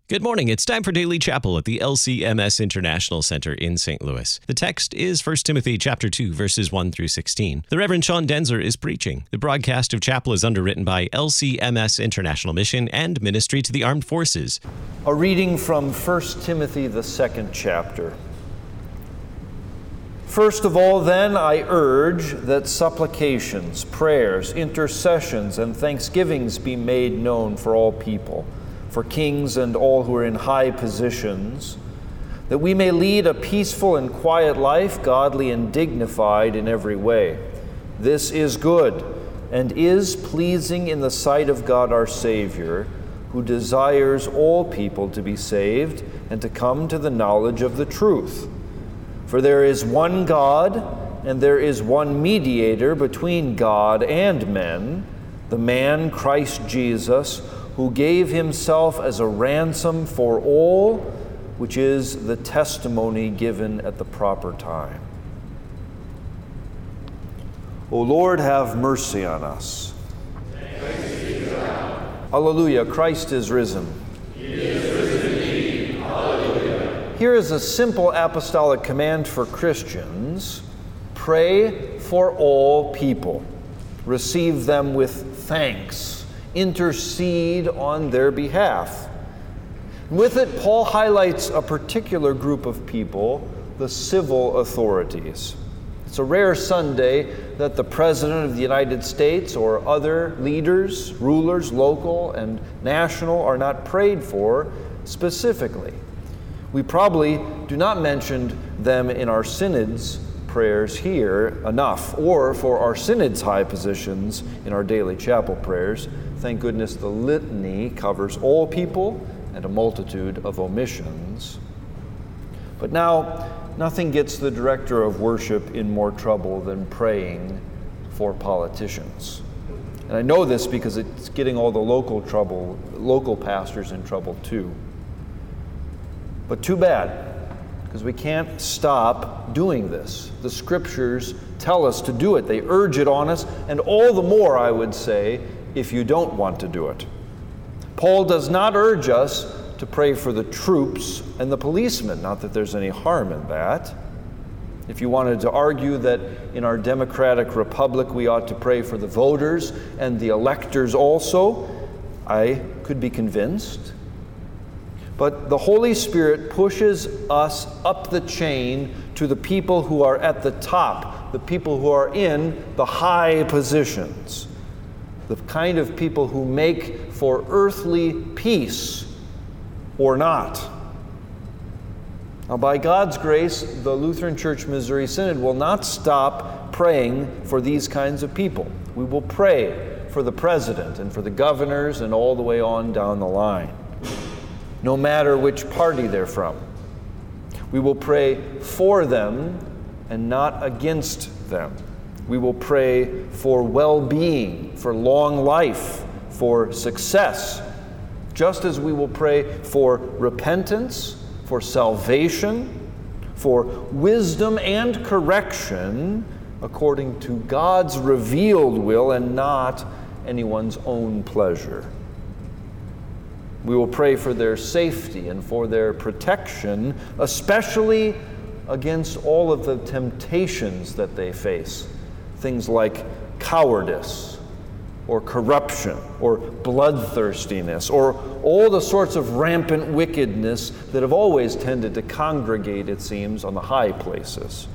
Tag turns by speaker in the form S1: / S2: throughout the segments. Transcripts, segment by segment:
S1: Good morning. It's time for Daily Chapel at the LCMS International Center in St. Louis. The text is 1 Timothy chapter 2, verses 1 through 16. The Reverend Sean Denzer is preaching. The broadcast of chapel is underwritten by LCMS International Mission and Ministry to the Armed Forces.
S2: A reading from 1 Timothy, the 2nd chapter. First of all, then, I urge that supplications, prayers, intercessions, and thanksgivings be made known for all people, for kings and all who are in high positions, that we may lead a peaceful and quiet life, godly and dignified in every way. This is good and is pleasing in the sight of God our Savior, who desires all people to be saved and to come to the knowledge of the truth. For there is one God, and there is one mediator between God and men, the man Christ Jesus, who gave himself as a ransom for all, which is the testimony given at the proper time. O Lord, have mercy on us. Alleluia, Christ is risen.
S3: He is risen indeed. Alleluia.
S2: Here is a simple apostolic command for Christians. Pray for all people. Receive them with thanks. Intercede on their behalf. With it, Paul highlights a particular group of people, the civil authorities. It's a rare Sunday that the President of the United States or other leaders, rulers, local and national, are not prayed for specifically. We probably do not mention them in our synod's prayers here enough, or for our synod's high positions in our daily chapel prayers. Thank goodness the litany covers all people and a multitude of omissions. But now, nothing gets the director of worship in more trouble than praying for politicians. And I know this because it's getting all the local pastors in trouble too. But too bad, because we can't stop doing this. The scriptures tell us to do it. They urge it on us, and all the more, I would say, if you don't want to do it. Paul does not urge us to pray for the troops and the policemen, not that there's any harm in that. If you wanted to argue that in our democratic republic we ought to pray for the voters and the electors also, I could be convinced. But the Holy Spirit pushes us up the chain to the people who are at the top, the people who are in the high positions, the kind of people who make for earthly peace or not. Now, by God's grace, the Lutheran Church Missouri Synod will not stop praying for these kinds of people. We will pray for the president and for the governors and all the way on down the line, no matter which party they're from. We will pray for them and not against them. We will pray for well-being, for long life, for success, just as we will pray for repentance, for salvation, for wisdom and correction according to God's revealed will and not anyone's own pleasure. We will pray for their safety and for their protection, especially against all of the temptations that they face. Things like cowardice, or corruption, or bloodthirstiness, or all the sorts of rampant wickedness that have always tended to congregate, it seems, on the high places.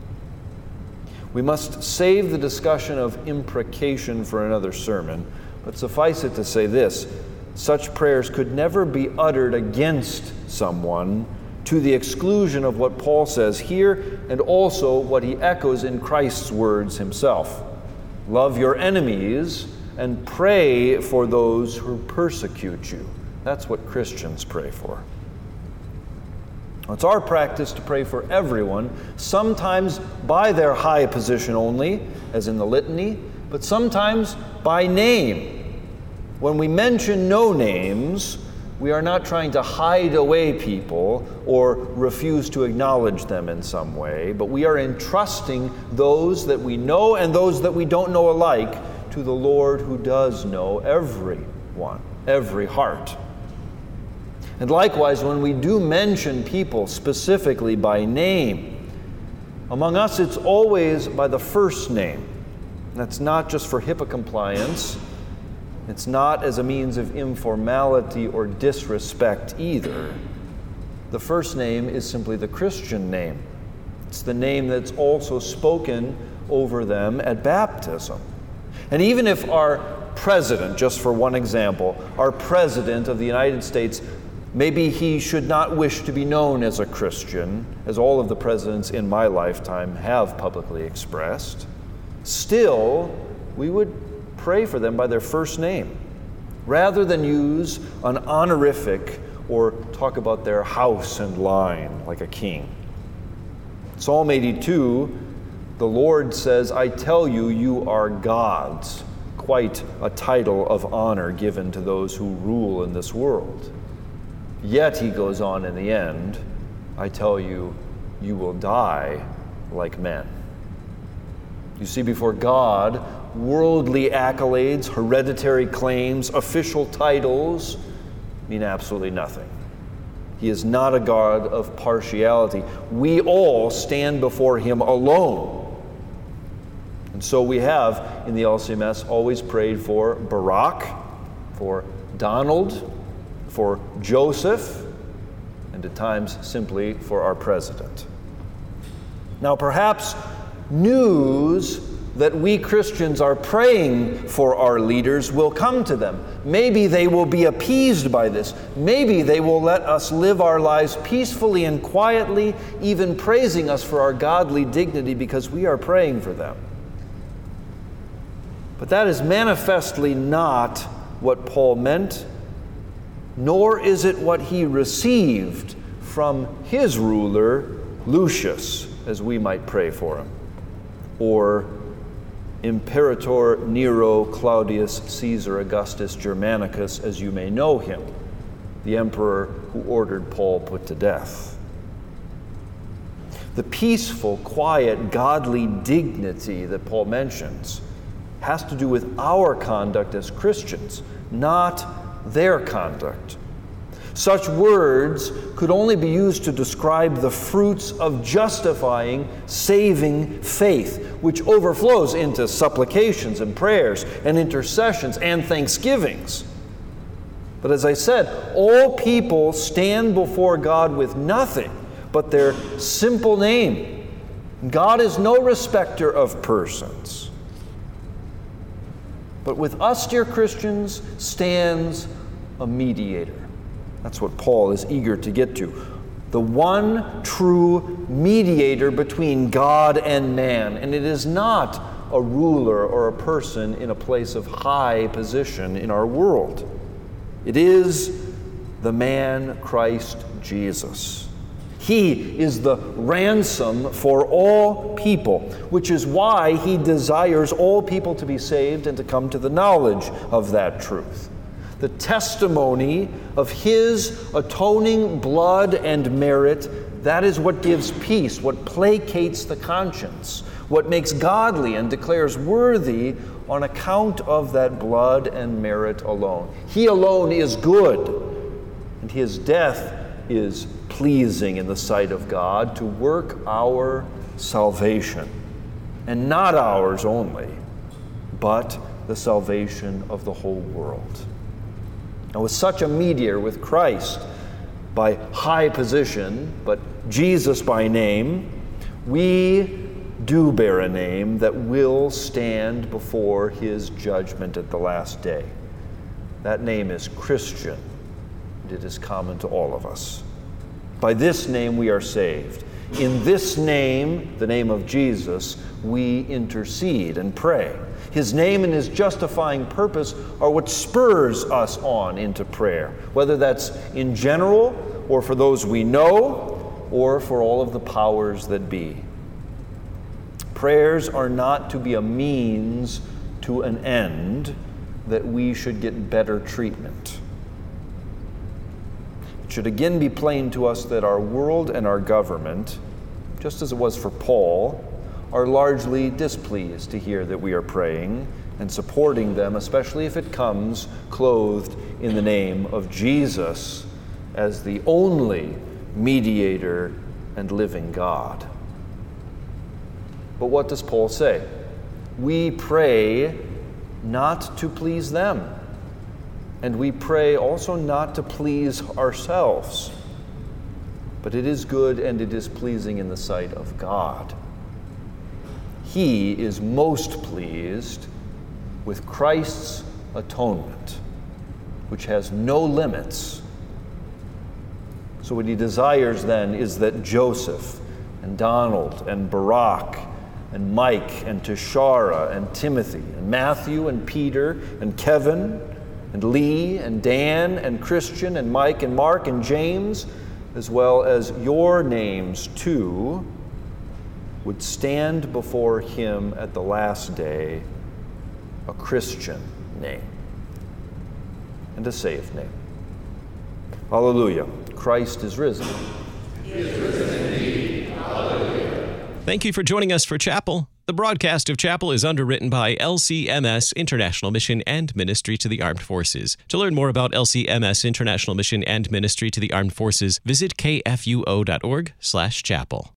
S2: We must save the discussion of imprecation for another sermon, but suffice it to say this: such prayers could never be uttered against someone to the exclusion of what Paul says here and also what he echoes in Christ's words himself. Love your enemies and pray for those who persecute you. That's what Christians pray for. It's our practice to pray for everyone, sometimes by their high position only, as in the litany, but sometimes by name. When we mention no names, we are not trying to hide away people or refuse to acknowledge them in some way, but we are entrusting those that we know and those that we don't know alike to the Lord who does know everyone, every heart. And likewise, when we do mention people specifically by name, among us it's always by the first name. That's not just for HIPAA compliance. It's not as a means of informality or disrespect either. The first name is simply the Christian name. It's the name that's also spoken over them at baptism. And even if our president, just for one example, our president of the United States, maybe he should not wish to be known as a Christian, as all of the presidents in my lifetime have publicly expressed, still, we would pray for them by their first name, rather than use an honorific or talk about their house and line like a king. Psalm 82, the Lord says, "I tell you, you are gods," quite a title of honor given to those who rule in this world. Yet, he goes on in the end, "I tell you, you will die like men." You see, before God, worldly accolades, hereditary claims, official titles mean absolutely nothing. He is not a God of partiality. We all stand before him alone. And so we have, in the LCMS, always prayed for Barack, for Donald, for Joseph, and at times simply for our president. Now, perhaps news that we Christians are praying for our leaders will come to them. Maybe they will be appeased by this. Maybe they will let us live our lives peacefully and quietly, even praising us for our godly dignity because we are praying for them. But that is manifestly not what Paul meant, nor is it what he received from his ruler, Lucius, as we might pray for him, or Imperator Nero Claudius Caesar Augustus Germanicus, as you may know him, the emperor who ordered Paul put to death. The peaceful, quiet, godly dignity that Paul mentions has to do with our conduct as Christians, not their conduct. Such words could only be used to describe the fruits of justifying, saving faith, which overflows into supplications and prayers and intercessions and thanksgivings. But as I said, all people stand before God with nothing but their simple name. God is no respecter of persons. But with us, dear Christians, stands a mediator. That's what Paul is eager to get to. The one true mediator between God and man. And it is not a ruler or a person in a place of high position in our world. It is the man Christ Jesus. He is the ransom for all people, which is why he desires all people to be saved and to come to the knowledge of that truth. The testimony of his atoning blood and merit, that is what gives peace, what placates the conscience, what makes godly and declares worthy on account of that blood and merit alone. He alone is good, and his death is pleasing in the sight of God to work our salvation, and not ours only, but the salvation of the whole world. Now, with such a mediator, with Christ by high position, but Jesus by name, we do bear a name that will stand before his judgment at the last day. That name is Christian, and it is common to all of us. By this name we are saved. In this name, the name of Jesus, we intercede and pray. His name and his justifying purpose are what spurs us on into prayer, whether that's in general or for those we know or for all of the powers that be. Prayers are not to be a means to an end that we should get better treatment. It should again be plain to us that our world and our government, just as it was for Paul, are largely displeased to hear that we are praying and supporting them, especially if it comes clothed in the name of Jesus as the only mediator and living God. But what does Paul say? We pray not to please them, and we pray also not to please ourselves. But it is good and it is pleasing in the sight of God. He is most pleased with Christ's atonement, which has no limits. So what he desires then is that Joseph and Donald and Barak and Mike and Tishara and Timothy and Matthew and Peter and Kevin and Lee and Dan and Christian and Mike and Mark and James, as well as your names too, would stand before him at the last day, a Christian name and a saved name. Hallelujah. Christ is risen.
S3: He is risen indeed. Hallelujah.
S1: Thank you for joining us for Chapel. The broadcast of Chapel is underwritten by LCMS International Mission and Ministry to the Armed Forces. To learn more about LCMS International Mission and Ministry to the Armed Forces, visit kfuo.org/chapel.